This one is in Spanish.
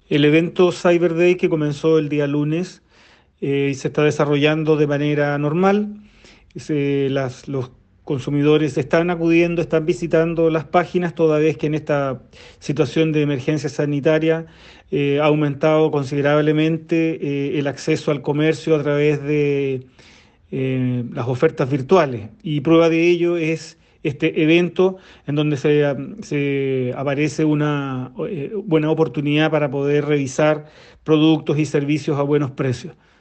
El evento Cyber Day que comenzó el día lunes y se está desarrollando de manera normal. Los consumidores están acudiendo, están visitando las páginas, toda vez que en esta situación de emergencia sanitaria ha aumentado considerablemente el acceso al comercio a través de las ofertas virtuales. Y prueba de ello es este evento en donde se aparece una buena oportunidad para poder revisar productos y servicios a buenos precios.